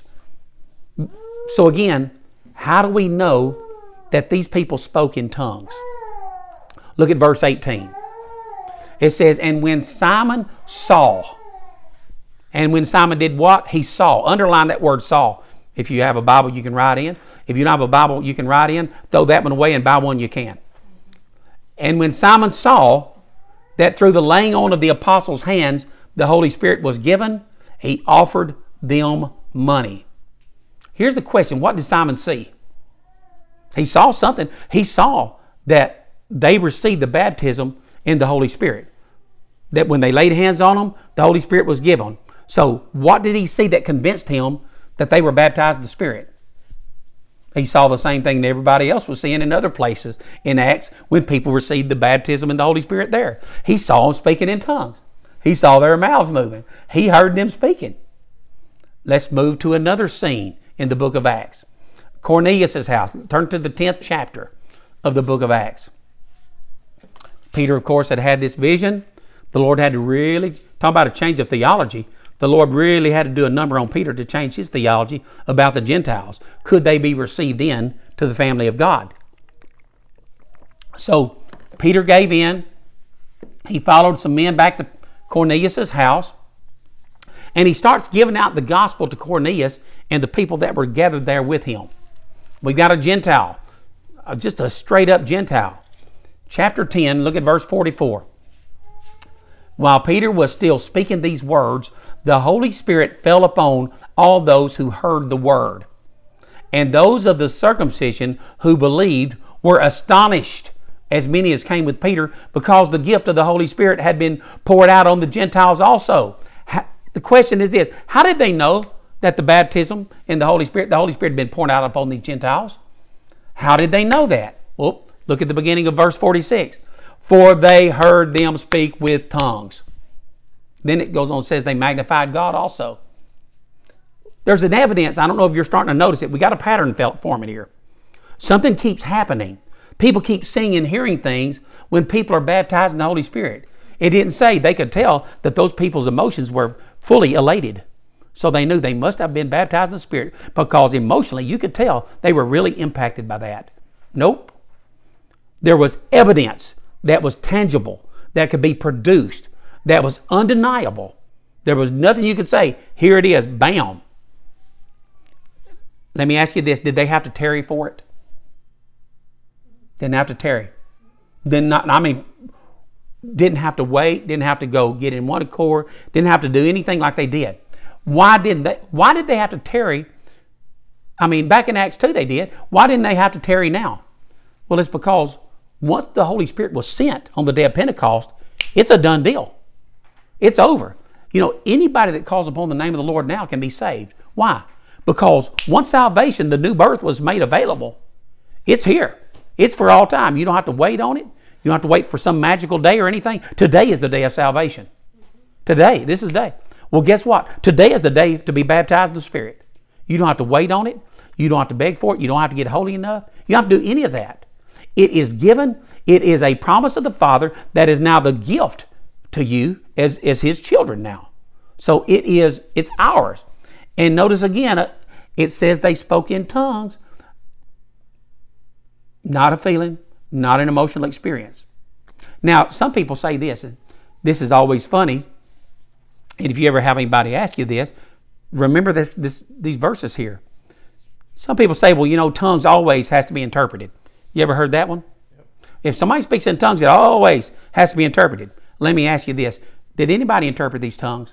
So again, how do we know that these people spoke in tongues? Look at verse eighteen. It says, and when Simon saw, and when Simon did what? He saw. Underline that word saw. If you have a Bible, you can write in. If you don't have a Bible, you can write in. Throw that one away and buy one you can. And when Simon saw that through the laying on of the apostles' hands, the Holy Spirit was given, he offered them money. Here's the question. What did Simon see? He saw something. He saw that they received the baptism in the Holy Spirit. That when they laid hands on them, the Holy Spirit was given. So what did he see that convinced him that they were baptized in the Spirit? He saw the same thing that everybody else was seeing in other places in Acts when people received the baptism in the Holy Spirit there. He saw them speaking in tongues. He saw their mouths moving. He heard them speaking. Let's move to another scene in the book of Acts. Cornelius' house. Turn to the tenth chapter of the book of Acts. Peter, of course, had had this vision. The Lord had to really, talk about a change of theology. The Lord really had to do a number on Peter to change his theology about the Gentiles. Could they be received in to the family of God? So Peter gave in. He followed some men back to Cornelius' house. And he starts giving out the gospel to Cornelius and the people that were gathered there with him. We got a Gentile, just a straight up Gentile. Chapter ten, look at verse forty-four. While Peter was still speaking these words, the Holy Spirit fell upon all those who heard the word. And those of the circumcision who believed were astonished, as many as came with Peter, because the gift of the Holy Spirit had been poured out on the Gentiles also. The question is this: how did they know that the baptism in the Holy Spirit, the Holy Spirit had been poured out upon these Gentiles? How did they know that? Well, look at the beginning of verse forty-six. For they heard them speak with tongues. Then it goes on and says they magnified God also. There's an evidence. I don't know if you're starting to notice it. We got a pattern forming here. Something keeps happening. People keep seeing and hearing things when people are baptized in the Holy Spirit. It didn't say they could tell that those people's emotions were fully elated. So they knew they must have been baptized in the Spirit, because emotionally you could tell they were really impacted by that. Nope. There was evidence that was tangible that could be produced that was undeniable. There was nothing you could say, here it is, bam. Let me ask you this, did they have to tarry for it? Didn't have to tarry. Didn't not, I mean, didn't have to wait, didn't have to go get in one accord, didn't have to do anything like they did. Why didn't they? Why did they have to tarry? I mean, back in Acts two they did. Why didn't they have to tarry now? Well, it's because once the Holy Spirit was sent on the day of Pentecost, it's a done deal. It's over. You know, anybody that calls upon the name of the Lord now can be saved. Why? Because once salvation, the new birth was made available, it's here. It's for all time. You don't have to wait on it. You don't have to wait for some magical day or anything. Today is the day of salvation. Today, this is the day. Well, guess what? Today is the day to be baptized in the Spirit. You don't have to wait on it. You don't have to beg for it. You don't have to get holy enough. You don't have to do any of that. It is given. It is a promise of the Father that is now the gift to you as, as His children now. So it is, it's ours. And notice again, it says they spoke in tongues. Not a feeling, not an emotional experience. Now, some people say this, and this is always funny. And if you ever have anybody ask you this, remember this, this, these verses here. Some people say, well, you know, tongues always has to be interpreted. You ever heard that one? Yep. If somebody speaks in tongues, it always has to be interpreted. Let me ask you this. Did anybody interpret these tongues?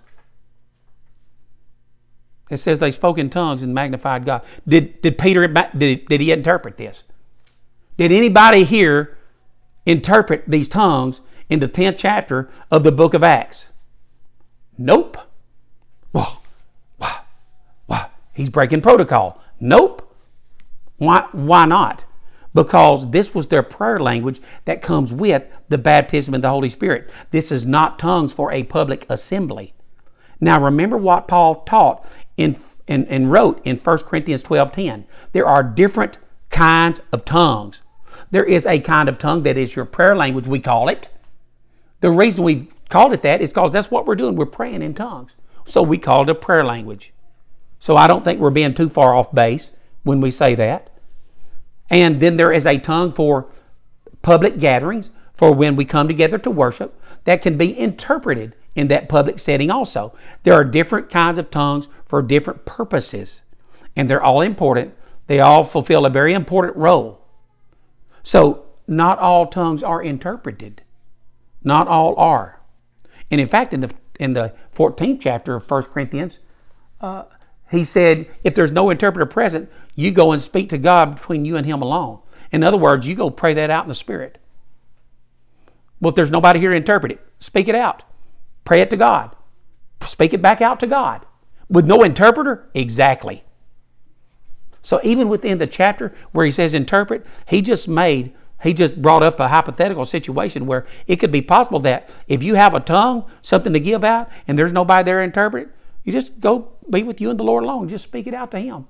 It says they spoke in tongues and magnified God. Did, did Peter, did, did he interpret this? Did anybody here interpret these tongues in the tenth chapter of the book of Acts? Nope. Wow. Wow. Wow. He's breaking protocol. Nope. Why, why not? Because this was their prayer language that comes with the baptism in the Holy Spirit. This is not tongues for a public assembly. Now remember what Paul taught in, and, and wrote in First Corinthians twelve ten. There are different kinds of tongues. There is a kind of tongue that is your prayer language, we call it. The reason we called it that is because that's what we're doing. We're praying in tongues. So we call it a prayer language. So I don't think we're being too far off base when we say that. And then there is a tongue for public gatherings, for when we come together to worship, that can be interpreted in that public setting also. There are different kinds of tongues for different purposes. And they're all important. They all fulfill a very important role. So not all tongues are interpreted. Not all are. And in fact, in the in the fourteenth chapter of First Corinthians, uh, he said, if there's no interpreter present, you go and speak to God between you and Him alone. In other words, you go pray that out in the Spirit. Well, if there's nobody here to interpret it, speak it out. Pray it to God. Speak it back out to God. With no interpreter? Exactly. So even within the chapter where he says interpret, he just made, he just brought up a hypothetical situation where it could be possible that if you have a tongue, something to give out, and there's nobody there to interpret it, you just go be with you and the Lord alone. Just speak it out to Him.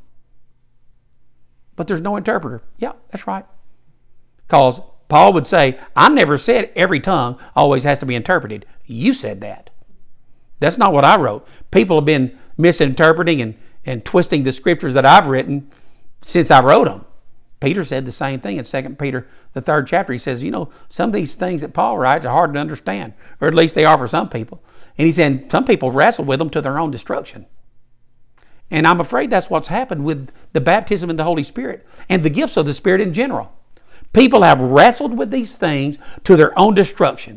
But there's no interpreter. Yeah, that's right. Because Paul would say, I never said every tongue always has to be interpreted. You said that. That's not what I wrote. People have been misinterpreting and, and twisting the scriptures that I've written since I wrote them. Peter said the same thing in Second Peter, the third chapter. He says, you know, some of these things that Paul writes are hard to understand, or at least they are for some people. And he said some people wrestle with them to their own destruction. And I'm afraid that's what's happened with the baptism in the Holy Spirit and the gifts of the Spirit in general. People have wrestled with these things to their own destruction.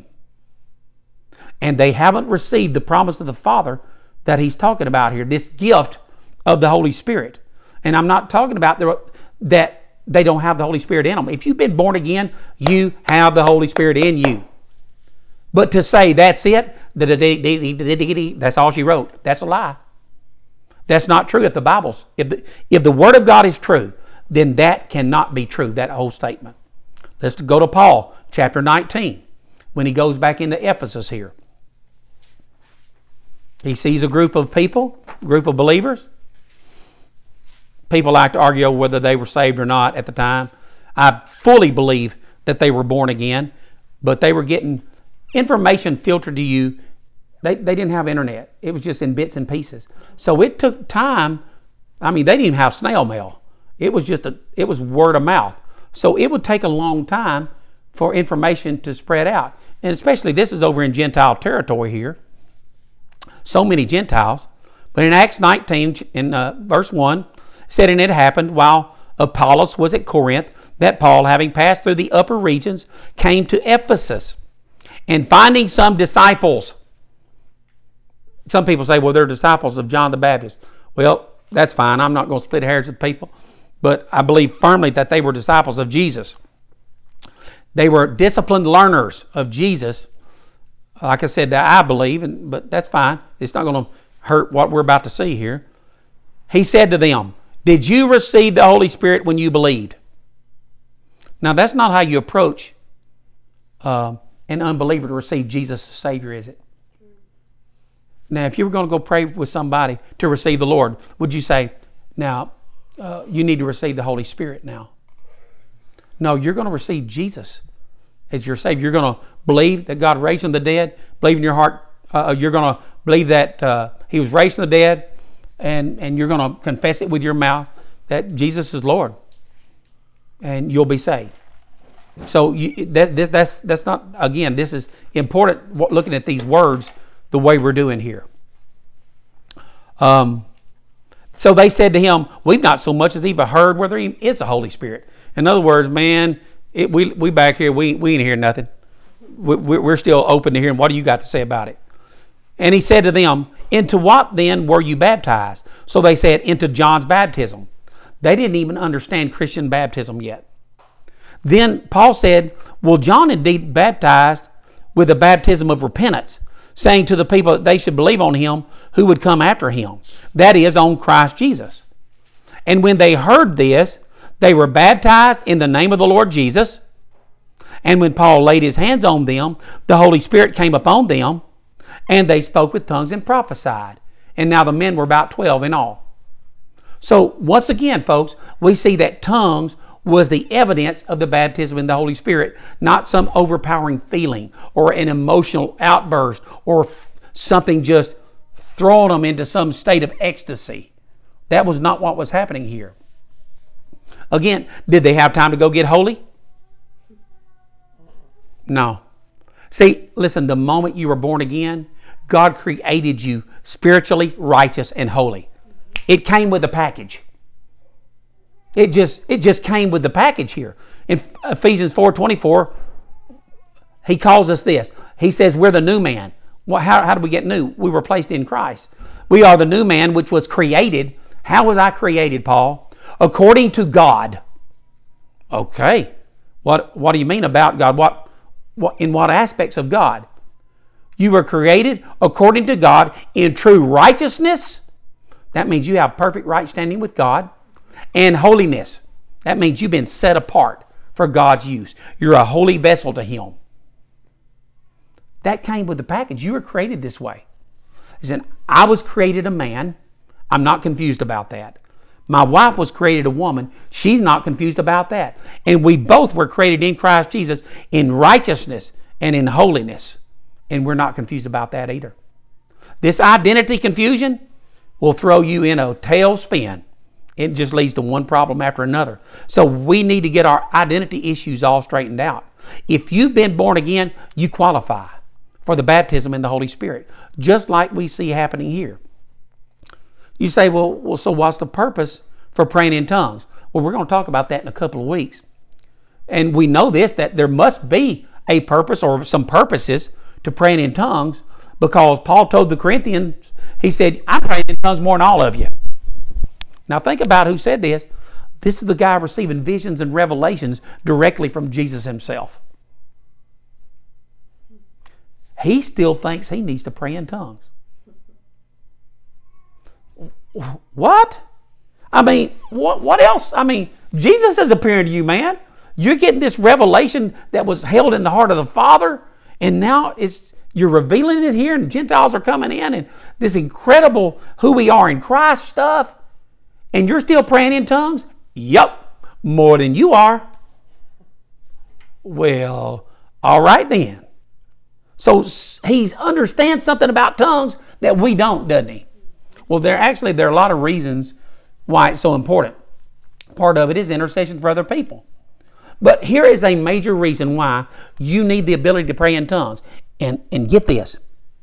And they haven't received the promise of the Father that He's talking about here, this gift of the Holy Spirit. And I'm not talking about the, that they don't have the Holy Spirit in them. If you've been born again, you have the Holy Spirit in you. But to say that's it, that's all she wrote, that's a lie. That's not true if the Bible's, if the, if the Word of God is true, then that cannot be true, that whole statement. Let's go to Paul, chapter nineteen, when he goes back into Ephesus here. He sees a group of people, group of believers. People like to argue over whether they were saved or not at the time. I fully believe that they were born again, but they were getting information filtered to you. They, they didn't have internet. It was just in bits and pieces. So it took time. I mean, they didn't even have snail mail. It was just a, it was word of mouth. So it would take a long time for information to spread out. And especially this is over in Gentile territory here. So many Gentiles. But in Acts nineteen, in uh, verse one, said, and it happened while Apollos was at Corinth, that Paul, having passed through the upper regions, came to Ephesus. And finding some disciples. Some people say, well, they're disciples of John the Baptist. Well, that's fine. I'm not going to split hairs with people. But I believe firmly that they were disciples of Jesus. They were disciplined learners of Jesus. Like I said, that I believe, and, but that's fine. It's not going to hurt what we're about to see here. He said to them, did you receive the Holy Spirit when you believed? Now, that's not how you approach uh, an unbeliever to receive Jesus as Savior, is it? Now, if you were going to go pray with somebody to receive the Lord, would you say, now, uh, you need to receive the Holy Spirit now? No, you're going to receive Jesus as your Savior. You're going to believe that God raised from the dead. Believe in your heart. Uh, you're going to believe that uh, He was raised from the dead. And, and you're going to confess it with your mouth that Jesus is Lord. And you'll be saved. So you, that, this, that's, that's not, again, this is important looking at these words the way we're doing here. Um, so they said to him, we've not so much as even heard whether he is a Holy Spirit. In other words, man, it, we we back here, we, we ain't hearing nothing. We, we're still open to hearing what do you got to say about it. And he said to them, into what then were you baptized? So they said, into John's baptism. They didn't even understand Christian baptism yet. Then Paul said, well, John indeed baptized with a baptism of repentance, saying to the people that they should believe on him who would come after him, that is, on Christ Jesus. And when they heard this, they were baptized in the name of the Lord Jesus. And when Paul laid his hands on them, the Holy Spirit came upon them, and they spoke with tongues and prophesied. And now the men were about twelve in all. So once again, folks, we see that tongues was the evidence of the baptism in the Holy Spirit, not some overpowering feeling or an emotional outburst or something just throwing them into some state of ecstasy. That was not what was happening here. Again, did they have time to go get holy? No. See, listen, the moment you were born again, God created you spiritually righteous and holy. It came with a package. It just it just came with the package here. In Ephesians four twenty-four, he calls us this. He says we're the new man. Well, how, how do we get new? We were placed in Christ. We are the new man which was created. How was I created, Paul? According to God. Okay. What what do you mean about God? What what in what aspects of God? You were created according to God in true righteousness. That means you have perfect right standing with God. And holiness. That means you've been set apart for God's use. You're a holy vessel to Him. That came with the package. You were created this way. He said, I was created a man. I'm not confused about that. My wife was created a woman. She's not confused about that. And we both were created in Christ Jesus in righteousness and in holiness. And we're not confused about that either. This identity confusion will throw you in a tailspin. It just leads to one problem after another. So we need to get our identity issues all straightened out. If you've been born again, you qualify for the baptism in the Holy Spirit, just like we see happening here. You say, well, well, so what's the purpose for praying in tongues? Well, we're going to talk about that in a couple of weeks. And we know this, that there must be a purpose or some purposes to praying in tongues, because Paul told the Corinthians, he said, I'm praying in tongues more than all of you. Now think about who said this. This is the guy receiving visions and revelations directly from Jesus himself. He still thinks he needs to pray in tongues. What? I mean, what, what else? I mean, Jesus is appearing to you, man. You're getting this revelation that was held in the heart of the Father, and now it's you're revealing it here, and Gentiles are coming in, and this incredible who we are in Christ stuff. And you're still praying in tongues? Yup, more than you are. Well, all right then. So he understands something about tongues that we don't, doesn't he? Well, there actually there are a lot of reasons why it's so important. Part of it is intercession for other people. But here is a major reason why you need the ability to pray in tongues. And, and get this.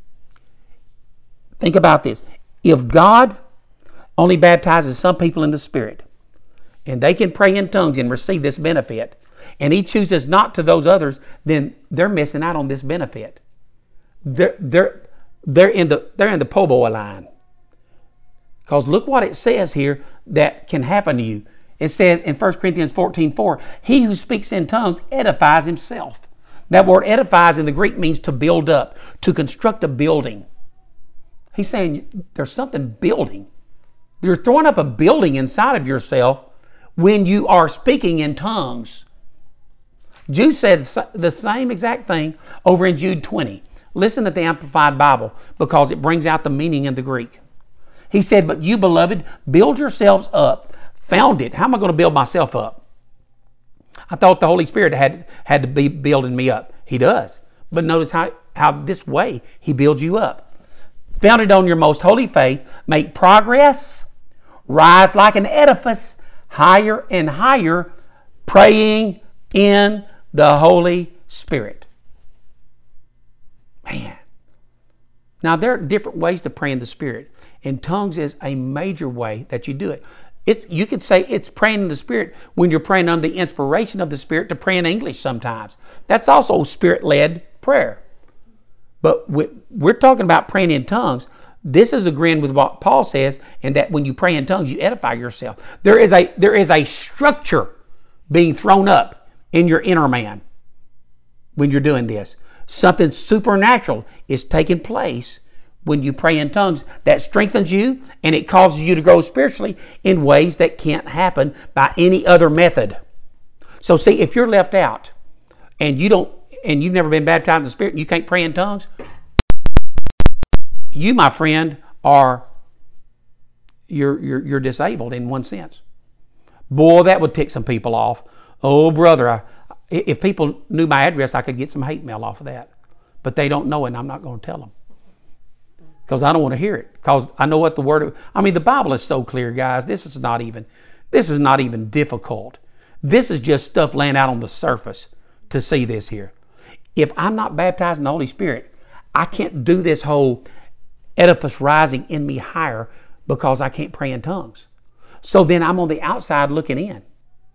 Think about this. If God only baptizes some people in the Spirit, and they can pray in tongues and receive this benefit, and He chooses not to those others, then they're missing out on this benefit. They're they're they're in the they're in the po' boy line. Because look what it says here that can happen to you. It says in First Corinthians fourteen four, he who speaks in tongues edifies himself. That word edifies in the Greek means to build up, to construct a building. He's saying there's something building. You're throwing up a building inside of yourself when you are speaking in tongues. Jude said the same exact thing over in Jude twenty. Listen to the Amplified Bible because it brings out the meaning in the Greek. He said, but you, beloved, build yourselves up. Found it. How am I going to build myself up? I thought the Holy Spirit had, had to be building me up. He does. But notice how, how this way He builds you up. Founded on your most holy faith, make progress, rise like an edifice, higher and higher, praying in the Holy Spirit. Man. Now, there are different ways to pray in the Spirit, and tongues is a major way that you do it. It's, you could say it's praying in the Spirit when you're praying under the inspiration of the Spirit to pray in English sometimes. That's also Spirit-led prayer. But we're talking about praying in tongues. This is agreeing with what Paul says, and that when you pray in tongues, you edify yourself. There is a there is a structure being thrown up in your inner man when you're doing this. Something supernatural is taking place when you pray in tongues that strengthens you, and it causes you to grow spiritually in ways that can't happen by any other method. So see, if you're left out and you don't and you've never been baptized in the Spirit and you can't pray in tongues, you, my friend, are you're you're, you're disabled in one sense. Boy, that would tick some people off. Oh, brother, I, if people knew my address, I could get some hate mail off of that. But they don't know it, and I'm not going to tell them. Because I don't want to hear it. Because I know what the word of, I mean, the Bible is so clear, guys. This is not even this is not even difficult. This is just stuff laying out on the surface to see this here. If I'm not baptized in the Holy Spirit, I can't do this whole edifice rising in me higher because I can't pray in tongues. So then I'm on the outside looking in.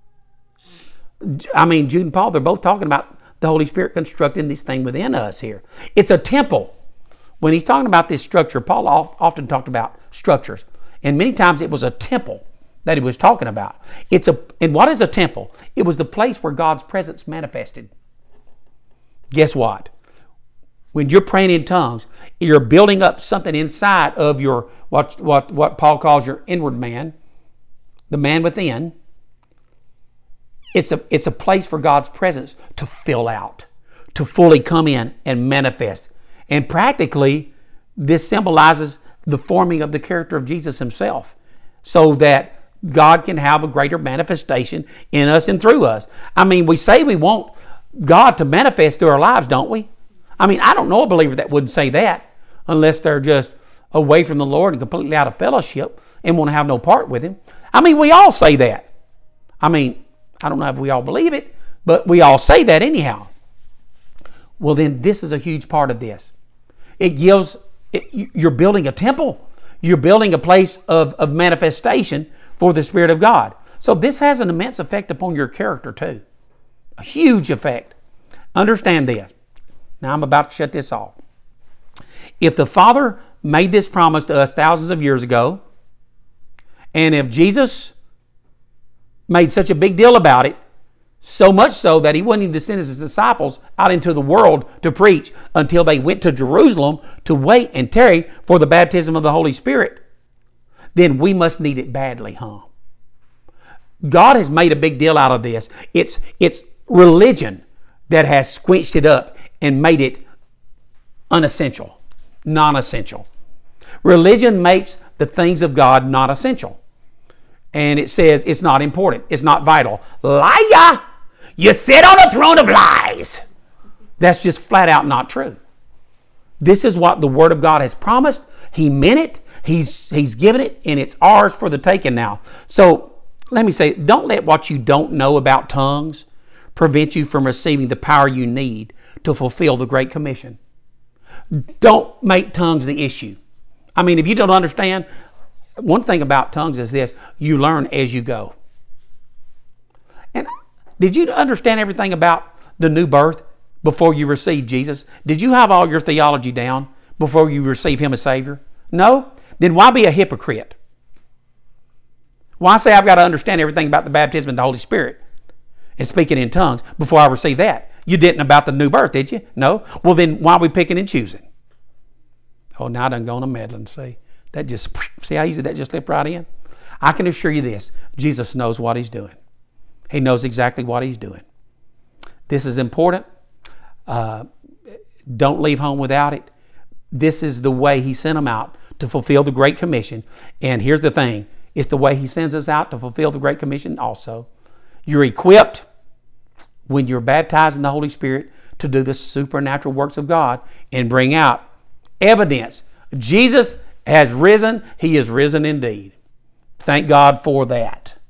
I mean, Jude and Paul, they're both talking about the Holy Spirit constructing this thing within us here. It's a temple. When he's talking about this structure, Paul often talked about structures. And many times it was a temple that he was talking about. It's a and what is a temple? It was the place where God's presence manifested. Guess what? When you're praying in tongues, you're building up something inside of your what what what Paul calls your inward man, the man within. It's a it's a place for God's presence to fill out, to fully come in and manifest. And practically, this symbolizes the forming of the character of Jesus Himself, so that God can have a greater manifestation in us and through us. I mean, we say we want God to manifest through our lives, don't we? I mean, I don't know a believer that wouldn't say that unless they're just away from the Lord and completely out of fellowship and want to have no part with Him. I mean, we all say that. I mean, I don't know if we all believe it, but we all say that anyhow. Well, then this is a huge part of this. It gives, it, you're building a temple. You're building a place of, of manifestation for the Spirit of God. So this has an immense effect upon your character too. A huge effect. Understand this. Now I'm about to shut this off. If the Father made this promise to us thousands of years ago, and if Jesus made such a big deal about it, so much so that He wouldn't even send His disciples out into the world to preach until they went to Jerusalem to wait and tarry for the baptism of the Holy Spirit, then we must need it badly, huh? God has made a big deal out of this. It's it's religion that has squished it up and made it unessential, non-essential. Religion makes the things of God not essential. And it says it's not important. It's not vital. Liar! You sit on a throne of lies. That's just flat out not true. This is what the Word of God has promised. He meant it. He's He's given it, and it's ours for the taking now. So let me say, don't let what you don't know about tongues prevent you from receiving the power you need to fulfill the Great Commission. Don't make tongues the issue. I mean, if you don't understand, one thing about tongues is this: you learn as you go. And did you understand everything about the new birth before you received Jesus? Did you have all your theology down before you receive Him as Savior? No? Then why be a hypocrite? Why say I've got to understand everything about the baptism in the Holy Spirit and speaking in tongues before I receive that? You didn't about the new birth, did you? No? Well, then why are we picking and choosing? Oh, now I done gone to meddling. See, that just, see how easy that just slipped right in? I can assure you this: Jesus knows what He's doing. He knows exactly what He's doing. This is important. Uh, don't leave home without it. This is the way He sent them out to fulfill the Great Commission. And here's the thing: it's the way He sends us out to fulfill the Great Commission also. You're equipped when you're baptized in the Holy Spirit to do the supernatural works of God and bring out evidence. Jesus has risen. He is risen indeed. Thank God for that.